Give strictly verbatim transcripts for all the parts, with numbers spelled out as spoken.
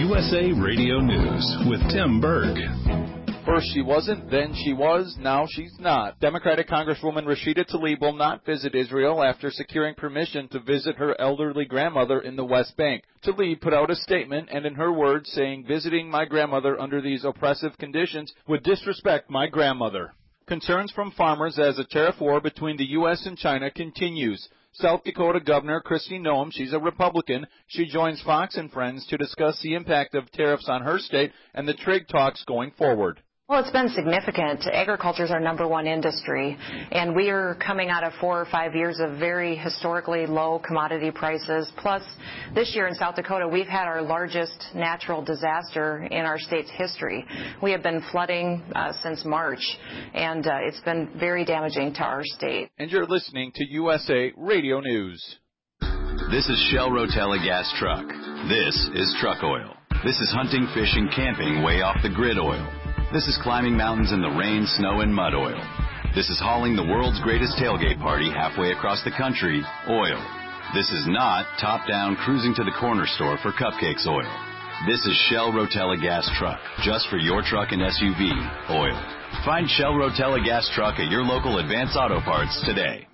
U S A Radio News with Tim Berg. First she wasn't, then she was, now she's not. Democratic Congresswoman Rashida Tlaib will not visit Israel after securing permission to visit her elderly grandmother in the West Bank. Tlaib put out a statement and, in her words, saying, visiting my grandmother under these oppressive conditions would disrespect my grandmother. Concerns from farmers as the tariff war between the U S and China continues. South Dakota Governor Kristi Noem, she's a Republican. She joins Fox and Friends to discuss the impact of tariffs on her state and the trade talks going forward. Well, it's been significant. Agriculture is our number one industry, and we are coming out of four or five years of very historically low commodity prices. Plus, this year in South Dakota, we've had our largest natural disaster in our state's history. We have been flooding uh, since March, and uh, it's been very damaging to our state. And you're listening to U S A Radio News. This is Shell Rotella Gas Truck. This is truck oil. This is hunting, fishing, camping way off the grid oil. This is climbing mountains in the rain, snow, and mud oil. This is hauling the world's greatest tailgate party halfway across the country, oil. This is not top-down cruising to the corner store for cupcakes oil. This is Shell Rotella Gas Truck, just for your truck and S U V, oil. Find Shell Rotella Gas Truck at your local Advance Auto Parts today.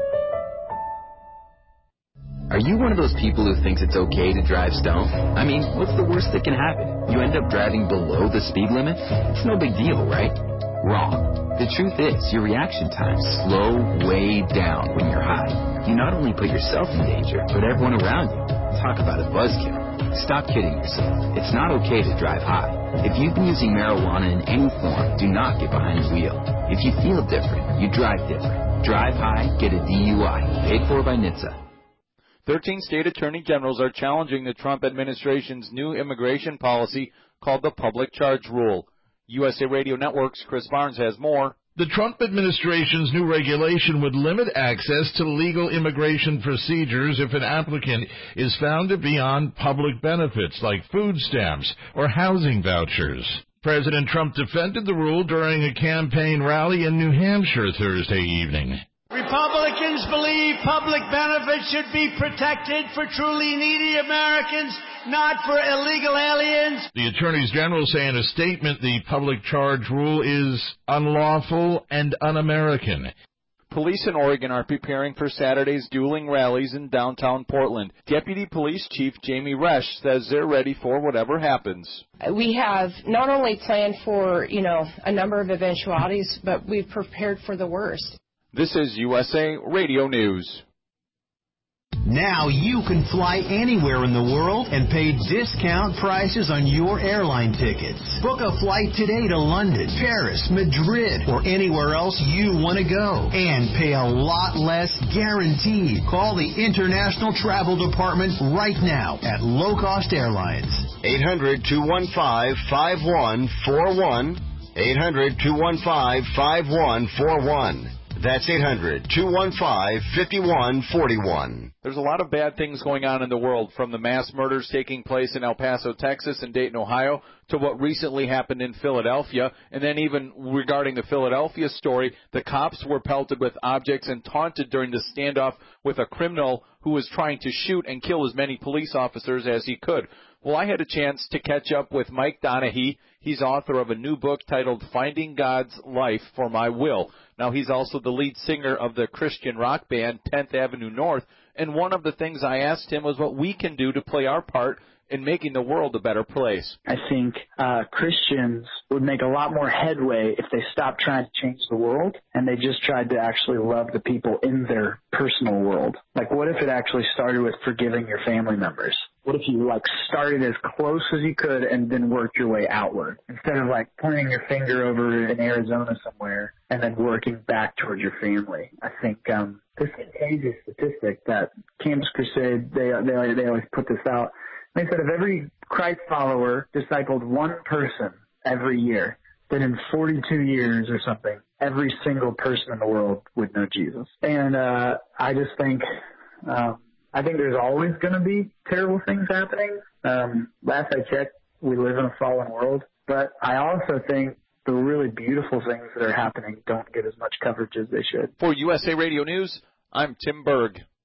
Are you one of those people who thinks it's okay to drive stoned? I mean, what's the worst that can happen? You end up driving below the speed limit? It's no big deal, right? Wrong. The truth is, your reaction times slow way down when you're high. You not only put yourself in danger, but everyone around you. Talk about a buzzkill. Stop kidding yourself. It's not okay to drive high. If you've been using marijuana in any form, do not get behind the wheel. If you feel different, you drive different. Drive high, get a D U I. Paid for by N H T S A. Thirteen state attorney generals are challenging the Trump administration's new immigration policy called the Public Charge Rule. U S A Radio Network's Chris Barnes has more. The Trump administration's new regulation would limit access to legal immigration procedures if an applicant is found to be on public benefits like food stamps or housing vouchers. President Trump defended the rule during a campaign rally in New Hampshire Thursday evening. Republicans believe public benefits should be protected for truly needy Americans, not for illegal aliens. The attorneys general say in a statement the public charge rule is unlawful and un-American. Police in Oregon are preparing for Saturday's dueling rallies in downtown Portland. Deputy Police Chief Jamie Resch says they're ready for whatever happens. We have not only planned for, you know, a number of eventualities, but we've prepared for the worst. This is U S A Radio News. Now you can fly anywhere in the world and pay discount prices on your airline tickets. Book a flight today to London, Paris, Madrid, or anywhere else you want to go. And pay a lot less guaranteed. Call the International Travel Department right now at Low Cost Airlines. eight hundred, two one five, five one four one. eight hundred, two one five, five one four one. That's eight hundred, two one five, five one four one. There's a lot of bad things going on in the world, from the mass murders taking place in El Paso, Texas, and Dayton, Ohio, to what recently happened in Philadelphia. And then even regarding the Philadelphia story, the cops were pelted with objects and taunted during the standoff with a criminal who was trying to shoot and kill as many police officers as he could. Well, I had a chance to catch up with Mike Donahue. He's author of a new book titled Finding God's Life for My Will. Now, he's also the lead singer of the Christian rock band tenth Avenue North, and one of the things I asked him was what we can do to play our part in making the world a better place. I think uh, Christians would make a lot more headway if they stopped trying to change the world and they just tried to actually love the people in their personal world. Like, what if it actually started with forgiving your family members? What if you, like, started as close as you could and then worked your way outward instead of, like, pointing your finger over in Arizona somewhere and then working back towards your family? I think um, this contains a statistic that Campus Crusade, they, they, they always put this out. They said if every Christ follower discipled one person every year, then in forty-two years or something, every single person in the world would know Jesus. And uh, I just think, um, I think there's always going to be terrible things happening. Um, last I checked, we live in a fallen world. But I also think the really beautiful things that are happening don't get as much coverage as they should. For U S A Radio News, I'm Tim Berg.